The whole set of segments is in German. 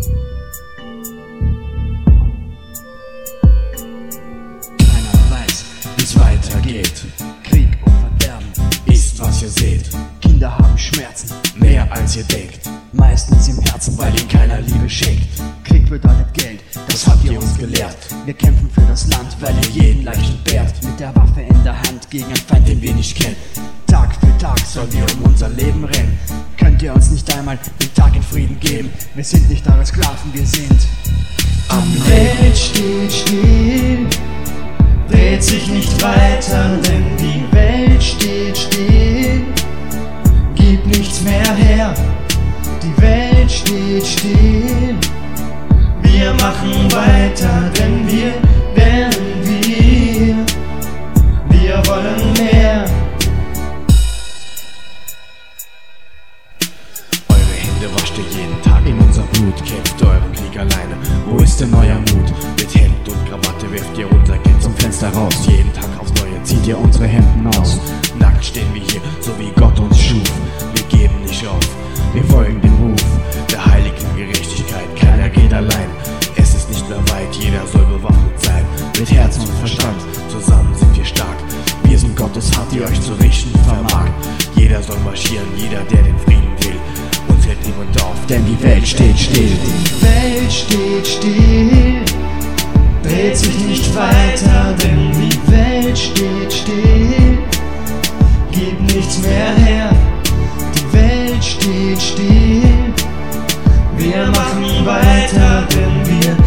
Keiner weiß, wie's weitergeht. Krieg und Verderben ist, was ihr seht. Kinder haben Schmerzen, mehr als ihr denkt. Meistens im Herzen, weil ihnen keiner Liebe schenkt. Krieg bedeutet Geld, das habt ihr uns gelehrt. Wir kämpfen für das Land, weil ihr jeden leicht entbehrt. Mit der Waffe in der Hand gegen einen Feind, den wir nicht kennen. Tag für Tag sollen wir um unser Leben rennen. Könnt ihr uns nicht einmal den Tag in Frieden geben? Wir sind nicht eure Sklaven, wir sind am Leben. Die Welt steht still, dreht sich nicht weiter, denn die Welt steht still, gibt nichts mehr her. Die Welt steht still, wir machen weiter, denn wir wollen mehr. Eure Hände wascht ihr jeden Tag in unser Blut, kämpft euren Krieg alleine. Wo ist denn euer Mut? Mit Hemd und Krawatte werft ihr unser Geld zum Fenster raus. Jeden Tag aufs Neue zieht ihr unsere Hemden aus. Nackt stehen wir hier, so wie Gott uns schuf. Wir geben nicht auf, wir folgen dem Ruf der heiligen Gerechtigkeit. Keiner geht allein, es ist nicht mehr weit, jeder soll bewaffnet sein. Mit Herz und Verstand, zusammen sind wir stark. Wir sind Gottes Hand, die euch zu richten vermag. Jeder soll marschieren, jeder, der den Frieden will. Uns hält niemand auf, denn die Welt steht still. Die Welt steht still, dreht sich nicht weiter, denn die Welt steht still, gibt nichts mehr her. Die Welt steht still, wir machen weiter, denn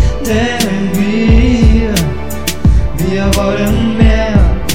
wir wollen mehr.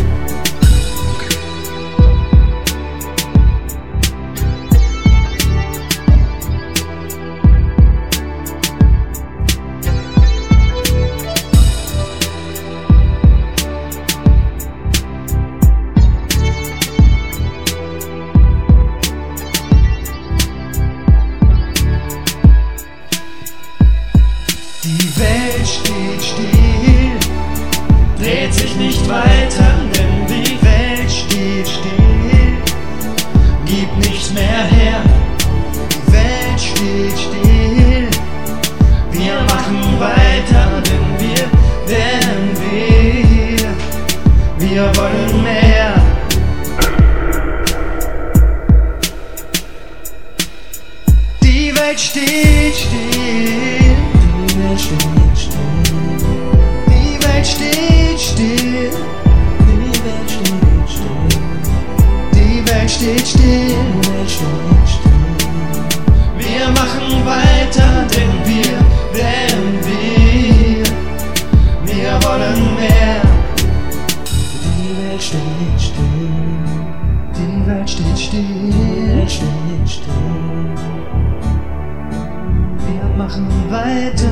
Die Welt steht still, dreht sich nicht weiter, denn die Welt steht still, gibt nichts mehr her. Die Welt steht still, wir machen weiter, denn wir wollen mehr. Die Welt steht still, die Welt steht still, die Welt steht still, die Welt steht still, die Welt steht still, die Welt steht still. Wir machen weiter, denn wir wollen mehr. Die Welt steht still, die Welt steht still, die Welt steht still. Wir machen weiter.